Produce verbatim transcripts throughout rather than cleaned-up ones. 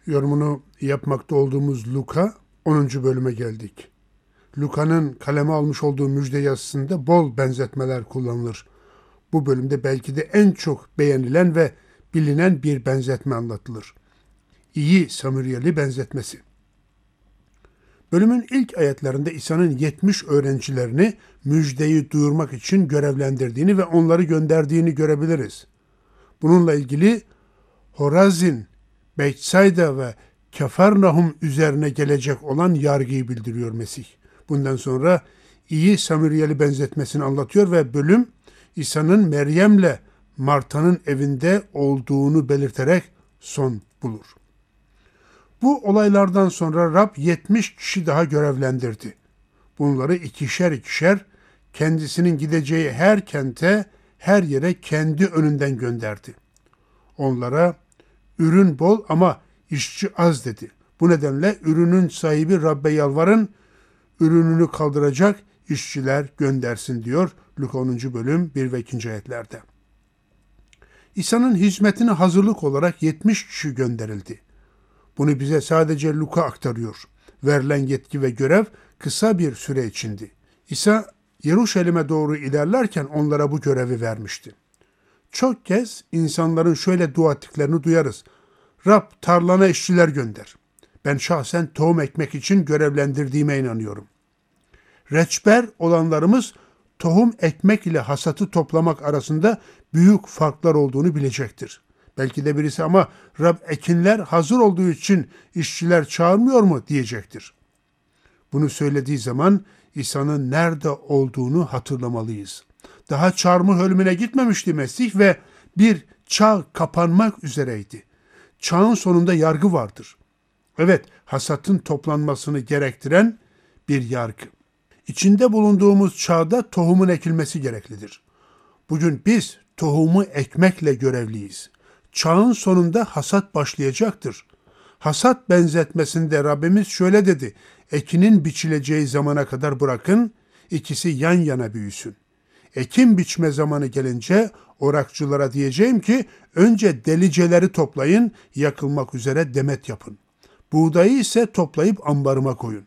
Yorumunu yapmakta olduğumuz Luka onuncu bölüme geldik. Luka'nın kaleme almış olduğu müjde yazısında bol benzetmeler kullanılır. Bu bölümde belki de en çok beğenilen ve bilinen bir benzetme anlatılır. İyi Samüryeli benzetmesi. Bölümün ilk ayetlerinde İsa'nın yetmiş öğrencilerini müjdeyi duyurmak için görevlendirdiğini ve onları gönderdiğini görebiliriz. Bununla ilgili Horazin, Beytsayda ve Kefarnahum üzerine gelecek olan yargıyı bildiriyor Mesih. Bundan sonra iyi Samüryeli benzetmesini anlatıyor ve bölüm İsa'nın Meryem'le Marta'nın evinde olduğunu belirterek son bulur. Bu olaylardan sonra Rab yetmiş kişi daha görevlendirdi. Bunları ikişer ikişer kendisinin gideceği her kente, her yere kendi önünden gönderdi. Onlara ürün bol ama işçi az dedi. Bu nedenle ürünün sahibi Rabbe yalvarın, ürününü kaldıracak işçiler göndersin diyor Luka onuncu bölüm bir ve ikinci ayetlerde. İsa'nın hizmetine hazırlık olarak yetmiş kişi gönderildi. Bunu bize sadece Luka aktarıyor. Verilen yetki ve görev kısa bir süre içindi. İsa Yeruşalim'e doğru ilerlerken onlara bu görevi vermişti. Çok kez insanların şöyle dua ettiklerini duyarız. Rab tarlana işçiler gönder. Ben şahsen tohum ekmek için görevlendirdiğime inanıyorum. Reçber olanlarımız tohum ekmek ile hasatı toplamak arasında büyük farklar olduğunu bilecektir. Belki de birisi ama Rab ekinler hazır olduğu için işçiler çağırmıyor mu diyecektir. Bunu söylediği zaman İsa'nın nerede olduğunu hatırlamalıyız. Daha çarmıh ölümüne gitmemişti Mesih ve bir çağ kapanmak üzereydi. Çağın sonunda yargı vardır. Evet, hasatın toplanmasını gerektiren bir yargı. İçinde bulunduğumuz çağda tohumun ekilmesi gereklidir. Bugün biz tohumu ekmekle görevliyiz. Çağın sonunda hasat başlayacaktır. Hasat benzetmesinde Rabbimiz şöyle dedi: ekinin biçileceği zamana kadar bırakın, ikisi yan yana büyüsün. Ekim biçme zamanı gelince orakçılara diyeceğim ki önce deliceleri toplayın, yakılmak üzere demet yapın. Buğdayı ise toplayıp ambarıma koyun.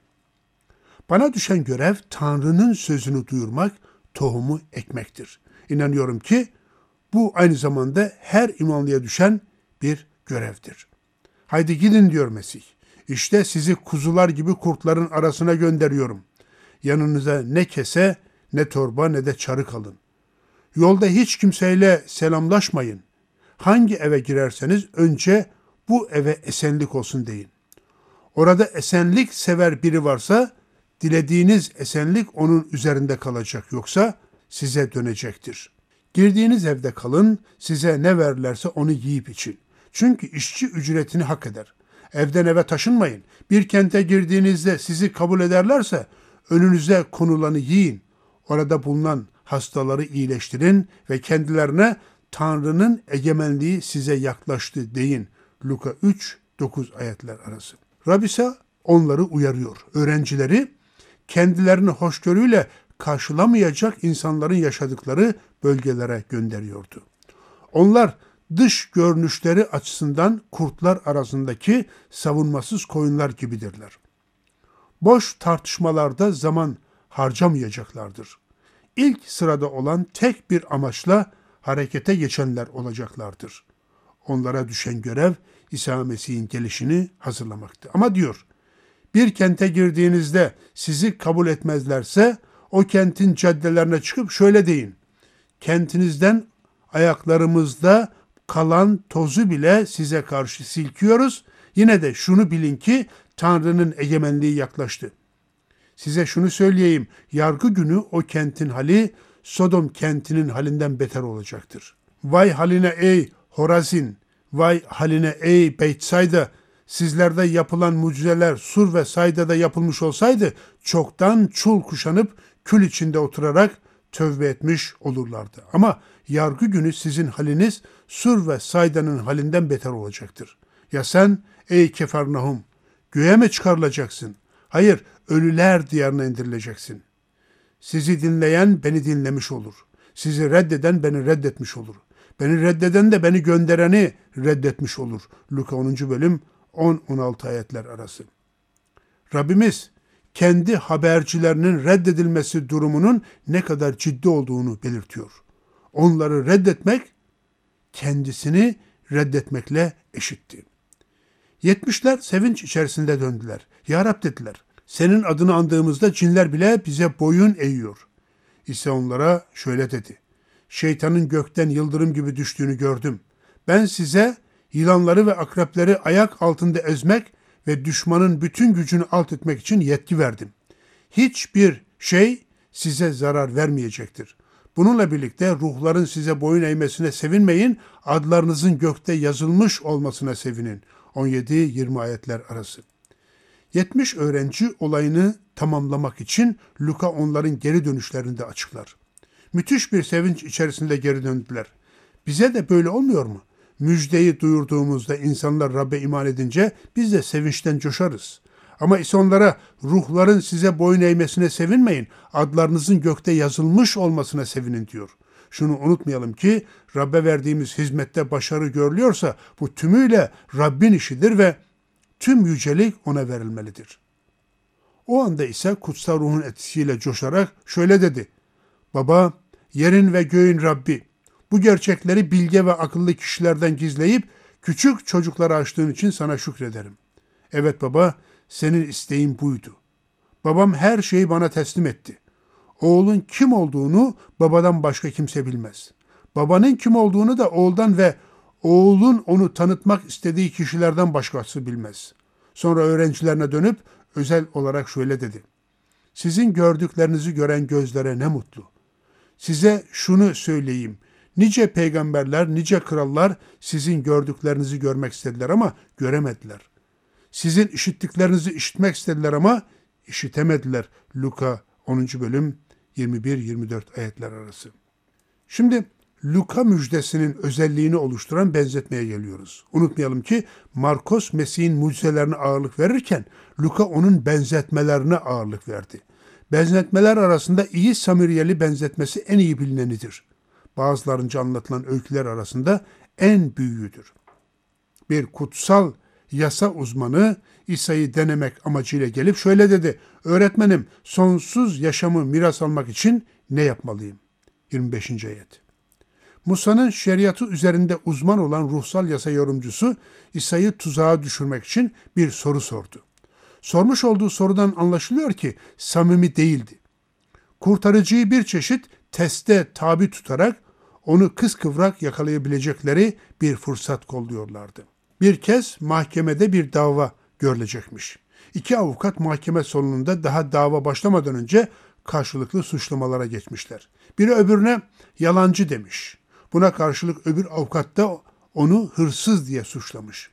Bana düşen görev Tanrı'nın sözünü duyurmak, tohumu ekmektir. İnanıyorum ki bu aynı zamanda her imanlıya düşen bir görevdir. Haydi gidin diyor Mesih. İşte sizi kuzular gibi kurtların arasına gönderiyorum. Yanınıza ne kese, ne torba, ne de çarık alın. Yolda hiç kimseyle selamlaşmayın. Hangi eve girerseniz önce bu eve esenlik olsun deyin. Orada esenlik sever biri varsa dilediğiniz esenlik onun üzerinde kalacak, yoksa size dönecektir. Girdiğiniz evde kalın, size ne verirlerse onu yiyip için. Çünkü işçi ücretini hak eder. Evden eve taşınmayın. Bir kente girdiğinizde sizi kabul ederlerse önünüze konulanı yiyin. Orada bulunan hastaları iyileştirin ve kendilerine Tanrı'nın egemenliği size yaklaştı deyin. Luka üç dokuz ayetler arası. Rab ise onları uyarıyor. Öğrencileri kendilerini hoşgörüyle karşılamayacak insanların yaşadıkları bölgelere gönderiyordu. Onlar dış görünüşleri açısından kurtlar arasındaki savunmasız koyunlar gibidirler. Boş tartışmalarda zaman harcamayacaklardır. İlk sırada olan tek bir amaçla harekete geçenler olacaklardır. Onlara düşen görev İsa Mesih'in gelişini hazırlamaktı. Ama diyor, bir kente girdiğinizde sizi kabul etmezlerse o kentin caddelerine çıkıp şöyle deyin: kentinizden ayaklarımızda kalan tozu bile size karşı silkiyoruz. Yine de şunu bilin ki Tanrı'nın egemenliği yaklaştı. Size şunu söyleyeyim, yargı günü o kentin hali Sodom kentinin halinden beter olacaktır. Vay haline ey Horazin, vay haline ey Beytsayda, sizlerde yapılan mucizeler Sur ve Sayda'da yapılmış olsaydı çoktan çul kuşanıp kül içinde oturarak tövbe etmiş olurlardı. Ama yargı günü sizin haliniz Sur ve Sayda'nın halinden beter olacaktır. Ya sen ey Kefarnahum, göğe mi çıkarılacaksın? Hayır, ölüler diyarına indirileceksin. Sizi dinleyen beni dinlemiş olur. Sizi reddeden beni reddetmiş olur. Beni reddeden de beni göndereni reddetmiş olur. Luka onuncu bölüm on on altı ayetler arası. Rabbimiz kendi habercilerinin reddedilmesi durumunun ne kadar ciddi olduğunu belirtiyor. Onları reddetmek kendisini reddetmekle eşitti. Yetmişler sevinç içerisinde döndüler. Ya Rab dediler, senin adını andığımızda cinler bile bize boyun eğiyor. İsa onlara şöyle dedi. Şeytanın gökten yıldırım gibi düştüğünü gördüm. Ben size yılanları ve akrepleri ayak altında ezmek ve düşmanın bütün gücünü alt etmek için yetki verdim. Hiçbir şey size zarar vermeyecektir. Bununla birlikte ruhların size boyun eğmesine sevinmeyin, adlarınızın gökte yazılmış olmasına sevinin. on yedi yirmi ayetler arası. yetmiş öğrenci olayını tamamlamak için Luka onların geri dönüşlerini de açıklar. Müthiş bir sevinç içerisinde geri döndüler. Bize de böyle olmuyor mu? Müjdeyi duyurduğumuzda insanlar Rab'be iman edince biz de sevinçten coşarız. Ama ise onlara ruhların size boyun eğmesine sevinmeyin, adlarınızın gökte yazılmış olmasına sevinin diyor. Şunu unutmayalım ki Rab'be verdiğimiz hizmette başarı görülüyorsa bu tümüyle Rabbin işidir ve tüm yücelik ona verilmelidir. O anda ise kutsal ruhun etkisiyle coşarak şöyle dedi. Baba, yerin ve göğün Rabbi, bu gerçekleri bilge ve akıllı kişilerden gizleyip küçük çocuklara açtığın için sana şükrederim. Evet baba, senin isteğin buydu. Babam her şeyi bana teslim etti. Oğlun kim olduğunu babadan başka kimse bilmez. Babanın kim olduğunu da oğuldan ve oğlun onu tanıtmak istediği kişilerden başkası bilmez. Sonra öğrencilerine dönüp özel olarak şöyle dedi. Sizin gördüklerinizi gören gözlere ne mutlu. Size şunu söyleyeyim. Nice peygamberler, nice krallar sizin gördüklerinizi görmek istediler ama göremediler. Sizin işittiklerinizi işitmek istediler ama işitemediler. Luka onuncu bölüm yirmi bir yirmi dört ayetler arası. Şimdi Luka müjdesinin özelliğini oluşturan benzetmeye geliyoruz. Unutmayalım ki Markos Mesih'in mucizelerine ağırlık verirken Luka onun benzetmelerine ağırlık verdi. Benzetmeler arasında iyi Samiriyeli benzetmesi en iyi bilinenidir. Bazılarınca anlatılan öyküler arasında en büyüğüdür. Bir kutsal yasa uzmanı İsa'yı denemek amacıyla gelip şöyle dedi. Öğretmenim, sonsuz yaşamı miras almak için ne yapmalıyım? yirmi beşinci ayet. Musa'nın şeriatı üzerinde uzman olan ruhsal yasa yorumcusu İsa'yı tuzağa düşürmek için bir soru sordu. Sormuş olduğu sorudan anlaşılıyor ki samimi değildi. Kurtarıcıyı bir çeşit teste tabi tutarak onu kıskıvrak yakalayabilecekleri bir fırsat kolluyorlardı. Bir kez mahkemede bir dava görülecekmiş. İki avukat mahkeme sonunda daha dava başlamadan önce karşılıklı suçlamalara geçmişler. Biri öbürüne yalancı demiş. Buna karşılık öbür avukat da onu hırsız diye suçlamış.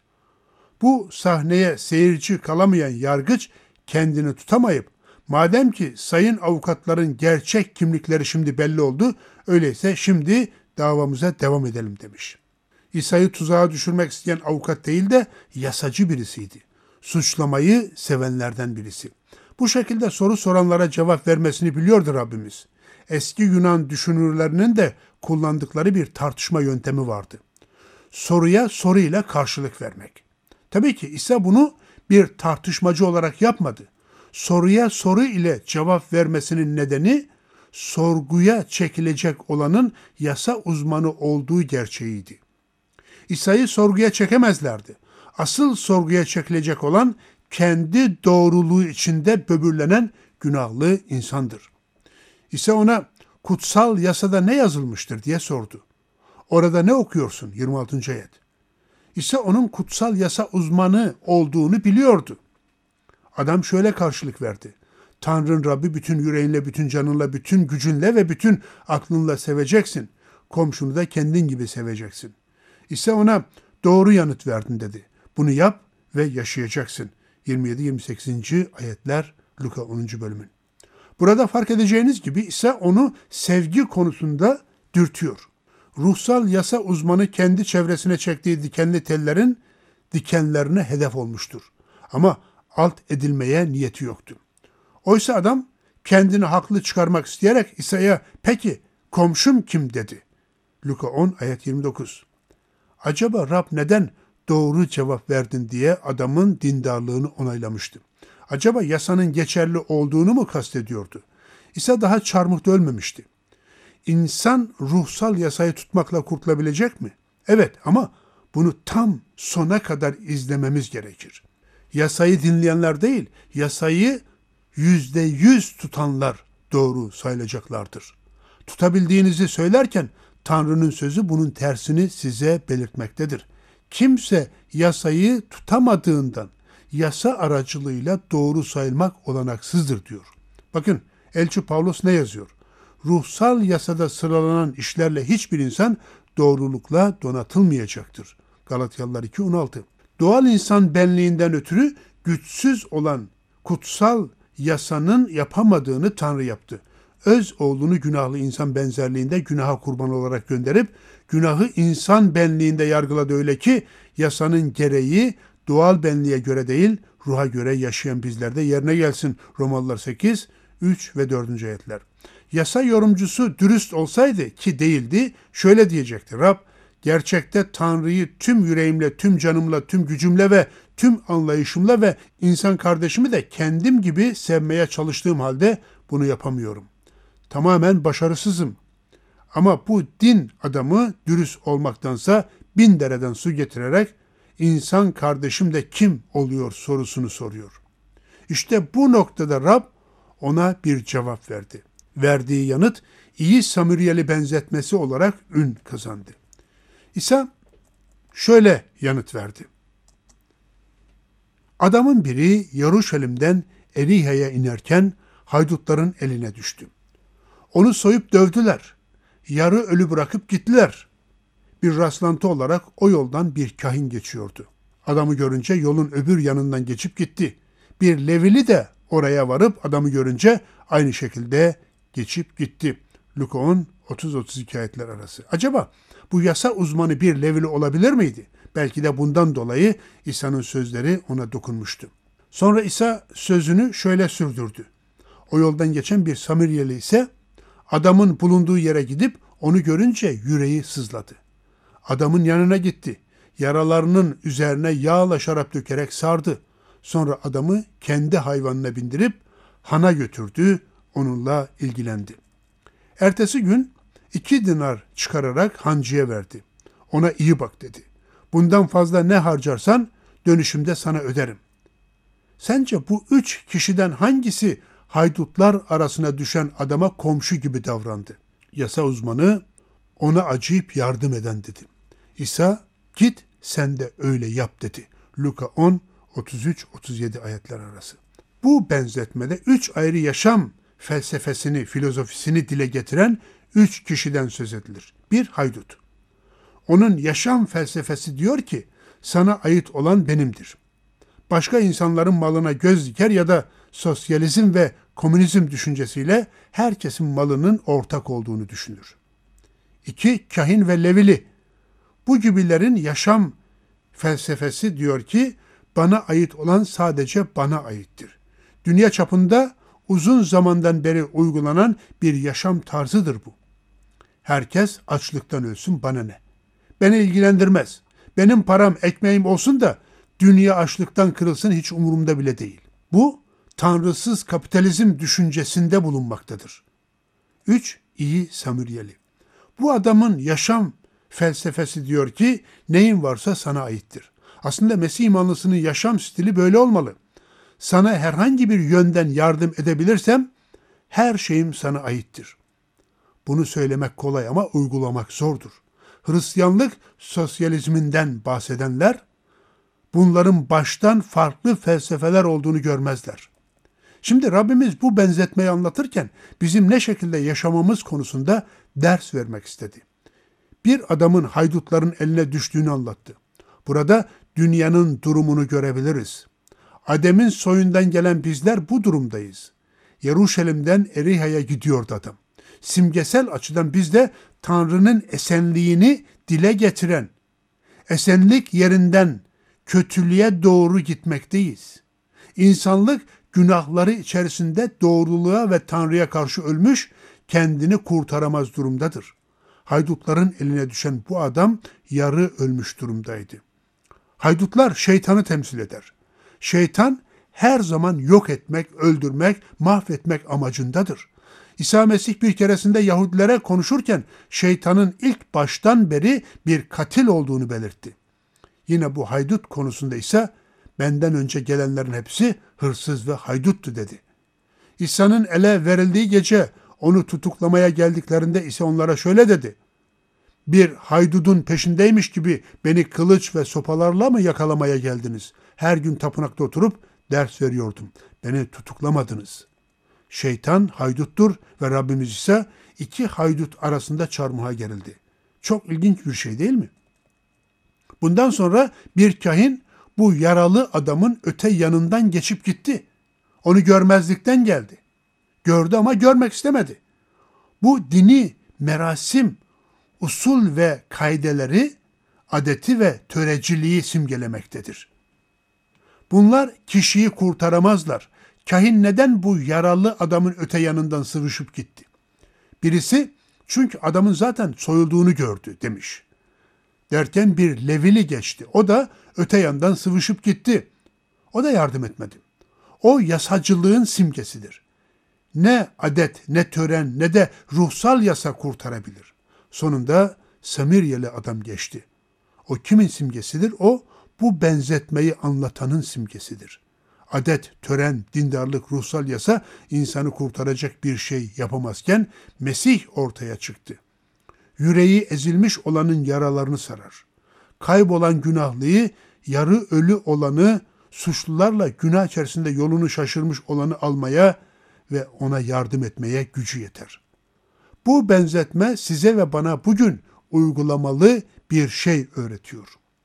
Bu sahneye seyirci kalamayan yargıç kendini tutamayıp, madem ki sayın avukatların gerçek kimlikleri şimdi belli oldu, öyleyse şimdi davamıza devam edelim demiş. İsa'yı tuzağa düşürmek isteyen avukat değil de yasacı birisiydi. Suçlamayı sevenlerden birisi. Bu şekilde soru soranlara cevap vermesini biliyordu Rabbimiz. Eski Yunan düşünürlerinin de kullandıkları bir tartışma yöntemi vardı. Soruya soruyla karşılık vermek. Tabii ki İsa bunu bir tartışmacı olarak yapmadı. Soruya soru ile cevap vermesinin nedeni sorguya çekilecek olanın yasa uzmanı olduğu gerçeğiydi. İsa'yı sorguya çekemezlerdi. Asıl sorguya çekilecek olan kendi doğruluğu içinde böbürlenen günahlı insandır. İsa ona kutsal yasada ne yazılmıştır diye sordu. Orada ne okuyorsun? yirmi altıncı ayet. İsa onun kutsal yasa uzmanı olduğunu biliyordu. Adam şöyle karşılık verdi. Tanrın Rabbi bütün yüreğinle, bütün canınla, bütün gücünle ve bütün aklınla seveceksin. Komşunu da kendin gibi seveceksin. İsa ona doğru yanıt verdin dedi. Bunu yap ve yaşayacaksın. yirmi yedi yirmi sekiz. ayetler Luka onuncu bölümün. Burada fark edeceğiniz gibi İsa onu sevgi konusunda dürtüyor. Ruhsal yasa uzmanı kendi çevresine çektiği dikenli tellerin dikenlerine hedef olmuştur. Ama alt edilmeye niyeti yoktu. Oysa adam kendini haklı çıkarmak isteyerek İsa'ya peki komşum kim dedi. Luka on ayet yirmi dokuz. Acaba Rab neden doğru cevap verdin diye adamın dindarlığını onaylamıştı. Acaba yasanın geçerli olduğunu mu kastediyordu? İsa daha çarmıhta ölmemişti. İnsan ruhsal yasayı tutmakla kurtulabilecek mi? Evet, ama bunu tam sona kadar izlememiz gerekir. Yasayı dinleyenler değil, yasayı yüzde yüz tutanlar doğru sayılacaklardır. Tutabildiğinizi söylerken Tanrı'nın sözü bunun tersini size belirtmektedir. Kimse yasayı tutamadığından yasa aracılığıyla doğru sayılmak olanaksızdır diyor. Bakın, Elçi Pavlos ne yazıyor? Ruhsal yasada sıralanan işlerle hiçbir insan doğrulukla donatılmayacaktır. Galatyalılar iki on altı. Doğal insan benliğinden ötürü güçsüz olan kutsal yasanın yapamadığını Tanrı yaptı. Öz oğlunu günahlı insan benzerliğinde günaha kurban olarak gönderip günahı insan benliğinde yargıladı, öyle ki yasanın gereği doğal benliğe göre değil, ruha göre yaşayan bizlerde yerine gelsin. Romalılar sekiz, üç ve dördüncü ayetler. Yasa yorumcusu dürüst olsaydı, ki değildi, şöyle diyecekti: Rab, gerçekte Tanrı'yı tüm yüreğimle, tüm canımla, tüm gücümle ve tüm anlayışımla ve insan kardeşimi de kendim gibi sevmeye çalıştığım halde bunu yapamıyorum. Tamamen başarısızım. Ama bu din adamı dürüst olmaktansa bin dereden su getirerek insan kardeşim de kim oluyor sorusunu soruyor. İşte bu noktada Rab ona bir cevap verdi. Verdiği yanıt iyi Samiryeli benzetmesi olarak ün kazandı. İsa şöyle yanıt verdi. Adamın biri Yeruşalim'den Eriha'ya inerken haydutların eline düştü. Onu soyup dövdüler. Yarı ölü bırakıp gittiler. Bir rastlantı olarak o yoldan bir kahin geçiyordu. Adamı görünce yolun öbür yanından geçip gitti. Bir Levili de oraya varıp adamı görünce aynı şekilde geçip gitti. Luka on, otuz otuz iki ayetler arası. Acaba bu yasa uzmanı bir Levili olabilir miydi? Belki de bundan dolayı İsa'nın sözleri ona dokunmuştu. Sonra İsa sözünü şöyle sürdürdü. O yoldan geçen bir Samiryeli ise adamın bulunduğu yere gidip onu görünce yüreği sızladı. Adamın yanına gitti. Yaralarının üzerine yağla şarap dökerek sardı. Sonra adamı kendi hayvanına bindirip hana götürdü, onunla ilgilendi. Ertesi gün iki dinar çıkararak hancıya verdi. Ona iyi bak dedi. Bundan fazla ne harcarsan dönüşümde sana öderim. Sence bu üç kişiden hangisi haydutlar arasına düşen adama komşu gibi davrandı? Yasa uzmanı ona acıyıp yardım eden dedi. İsa git sen de öyle yap dedi. Luka on, otuz üç otuz yedi ayetler arası. Bu benzetmede üç ayrı yaşam felsefesini, filozofisini dile getiren üç kişiden söz edilir. Bir, haydut. Onun yaşam felsefesi diyor ki, sana ait olan benimdir. Başka insanların malına göz diker ya da sosyalizm ve komünizm düşüncesiyle herkesin malının ortak olduğunu düşünür. İki, kahin ve levili. Bu gibilerin yaşam felsefesi diyor ki, bana ait olan sadece bana aittir. Dünya çapında uzun zamandan beri uygulanan bir yaşam tarzıdır bu. Herkes açlıktan ölsün, bana ne? Beni ilgilendirmez. Benim param, ekmeğim olsun da dünya açlıktan kırılsın, hiç umurumda bile değil. Bu tanrısız kapitalizm düşüncesinde bulunmaktadır. Üç, iyi Samiryeli. Bu adamın yaşam felsefesi diyor ki, neyin varsa sana aittir. Aslında Mesih imanlısının yaşam stili böyle olmalı. Sana herhangi bir yönden yardım edebilirsem, her şeyim sana aittir. Bunu söylemek kolay ama uygulamak zordur. Hristiyanlık sosyalizminden bahsedenler, bunların baştan farklı felsefeler olduğunu görmezler. Şimdi Rabbimiz bu benzetmeyi anlatırken bizim ne şekilde yaşamamız konusunda ders vermek istedi. Bir adamın haydutların eline düştüğünü anlattı. Burada dünyanın durumunu görebiliriz. Adem'in soyundan gelen bizler bu durumdayız. Yeruşalim'den Eriha'ya gidiyordu adam. Simgesel açıdan biz de Tanrı'nın esenliğini dile getiren, esenlik yerinden kötülüğe doğru gitmekteyiz. İnsanlık günahları içerisinde doğruluğa ve Tanrı'ya karşı ölmüş, kendini kurtaramaz durumdadır. Haydutların eline düşen bu adam yarı ölmüş durumdaydı. Haydutlar şeytanı temsil eder. Şeytan her zaman yok etmek, öldürmek, mahvetmek amacındadır. İsa Mesih bir keresinde Yahudilere konuşurken şeytanın ilk baştan beri bir katil olduğunu belirtti. Yine bu haydut konusunda ise benden önce gelenlerin hepsi hırsız ve hayduttu dedi. İsa'nın ele verildiği gece onu tutuklamaya geldiklerinde ise onlara şöyle dedi. Bir haydudun peşindeymiş gibi beni kılıç ve sopalarla mı yakalamaya geldiniz? Her gün tapınakta oturup ders veriyordum. Beni tutuklamadınız. Şeytan hayduttur ve Rabbimiz ise iki haydut arasında çarmıha gerildi. Çok ilginç bir şey değil mi? Bundan sonra bir kahin bu yaralı adamın öte yanından geçip gitti. Onu görmezlikten geldi. Gördü ama görmek istemedi. Bu dini merasim, usul ve kaideleri, adeti ve töreciliği simgelemektedir. Bunlar kişiyi kurtaramazlar. Kahin neden bu yaralı adamın öte yanından sıvışıp gitti? Birisi çünkü adamın zaten soyulduğunu gördü demiş. Derken bir Levili geçti. O da öte yandan sıvışıp gitti. O da yardım etmedi. O yasacılığın simgesidir. Ne adet, ne tören, ne de ruhsal yasa kurtarabilir. Sonunda Samiryeli adam geçti. O kimin simgesidir? O bu benzetmeyi anlatanın simgesidir. Adet, tören, dindarlık, ruhsal yasa insanı kurtaracak bir şey yapamazken Mesih ortaya çıktı. Yüreği ezilmiş olanın yaralarını sarar. Kaybolan günahlıyı, yarı ölü olanı, suçlularla günah içerisinde yolunu şaşırmış olanı almaya ve ona yardım etmeye gücü yeter. Bu benzetme size ve bana bugün uygulamalı bir şey öğretiyor.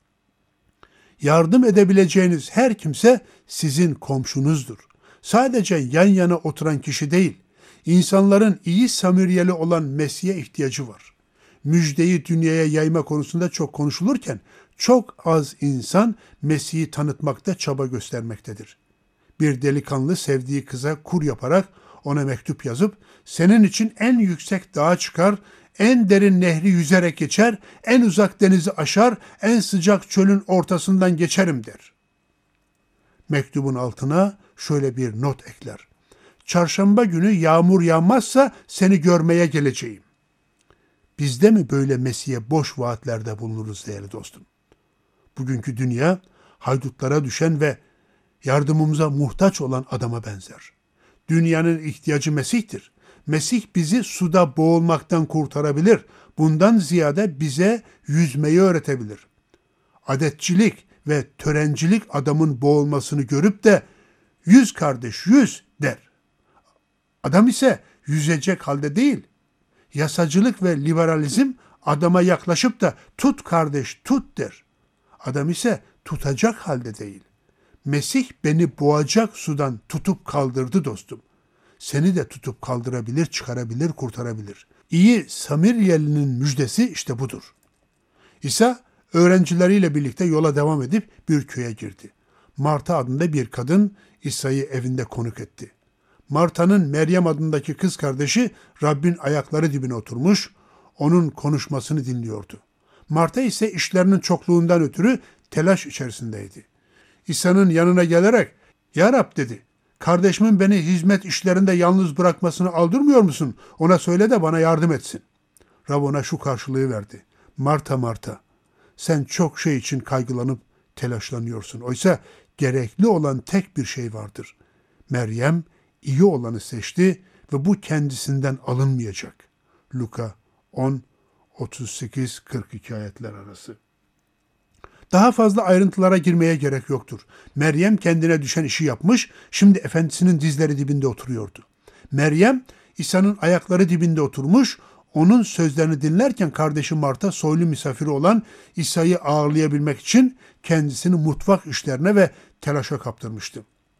Yardım edebileceğiniz her kimse sizin komşunuzdur. Sadece yan yana oturan kişi değil, insanların iyi Samiryeli olan Mesih'e ihtiyacı var. Müjdeyi dünyaya yayma konusunda çok konuşulurken çok az insan Mesih'i tanıtmakta çaba göstermektedir. Bir delikanlı sevdiği kıza kur yaparak ona mektup yazıp senin için en yüksek dağa çıkar, en derin nehri yüzerek geçer, en uzak denizi aşar, en sıcak çölün ortasından geçerim der. Mektubun altına şöyle bir not ekler. Çarşamba günü yağmur yağmazsa seni görmeye geleceğim. Biz de mi böyle Mesih'e boş vaatlerde bulunuruz değerli dostum? Bugünkü dünya haydutlara düşen ve yardımımıza muhtaç olan adama benzer. Dünyanın ihtiyacı Mesih'tir. Mesih bizi suda boğulmaktan kurtarabilir. Bundan ziyade bize yüzmeyi öğretebilir. Adetçilik ve törencilik adamın boğulmasını görüp de yüz kardeş yüz der. Adam ise yüzecek halde değil. Yasacılık ve liberalizm adama yaklaşıp da tut kardeş tut der. Adam ise tutacak halde değil. Mesih beni boğacak sudan tutup kaldırdı dostum. Seni de tutup kaldırabilir, çıkarabilir, kurtarabilir. İyi Samiryeli'nin müjdesi işte budur. İsa öğrencileriyle birlikte yola devam edip bir köye girdi. Marta adında bir kadın İsa'yı evinde konuk etti. Marta'nın Meryem adındaki kız kardeşi Rabbin ayakları dibine oturmuş, onun konuşmasını dinliyordu. Marta ise işlerinin çokluğundan ötürü telaş içerisindeydi. İsa'nın yanına gelerek, "Ya Rab," dedi, "kardeşimin beni hizmet işlerinde yalnız bırakmasını aldırmıyor musun? Ona söyle de bana yardım etsin." Rab ona şu karşılığı verdi. "Marta, Marta, sen çok şey için kaygılanıp telaşlanıyorsun. Oysa gerekli olan tek bir şey vardır. Meryem iyi olanı seçti ve bu kendisinden alınmayacak." Luka on, otuz sekiz kırk iki ayetler arası. Daha fazla ayrıntılara girmeye gerek yoktur. Meryem kendine düşen işi yapmış, şimdi efendisinin dizleri dibinde oturuyordu. Meryem, İsa'nın ayakları dibinde oturmuş, onun sözlerini dinlerken kardeşi Marta soylu misafiri olan İsa'yı ağırlayabilmek için kendisini mutfak işlerine ve telaşa kaptırmıştı.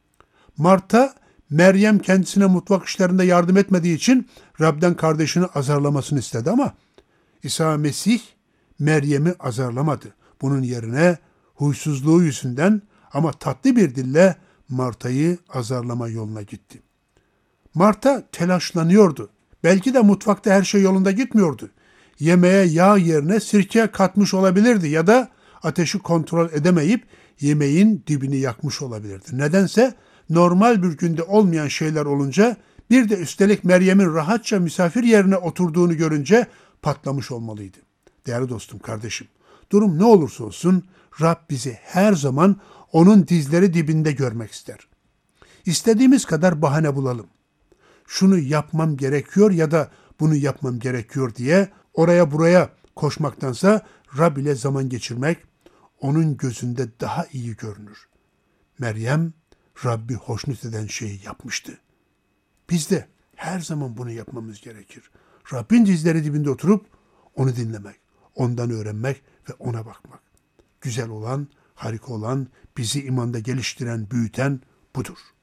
Marta, Meryem kendisine mutfak işlerinde yardım etmediği için Rab'den kardeşini azarlamasını istedi ama İsa Mesih Meryem'i azarlamadı. Bunun yerine huysuzluğu yüzünden ama tatlı bir dille Marta'yı azarlama yoluna gitti. Marta telaşlanıyordu. Belki de mutfakta her şey yolunda gitmiyordu. Yemeğe yağ yerine sirke katmış olabilirdi ya da ateşi kontrol edemeyip yemeğin dibini yakmış olabilirdi. Nedense normal bir günde olmayan şeyler olunca bir de üstelik Meryem'in rahatça misafir yerine oturduğunu görünce patlamış olmalıydı. Değerli dostum, kardeşim, durum ne olursa olsun Rab bizi her zaman onun dizleri dibinde görmek ister. İstediğimiz kadar bahane bulalım. Şunu yapmam gerekiyor ya da bunu yapmam gerekiyor diye oraya buraya koşmaktansa Rab ile zaman geçirmek onun gözünde daha iyi görünür. Meryem Rabbi hoşnut eden şeyi yapmıştı. Biz de her zaman bunu yapmamız gerekir. Rabbin dizleri dibinde oturup onu dinlemek, ondan öğrenmek ve ona bakmak. Güzel olan, harika olan, bizi imanda geliştiren, büyüten budur.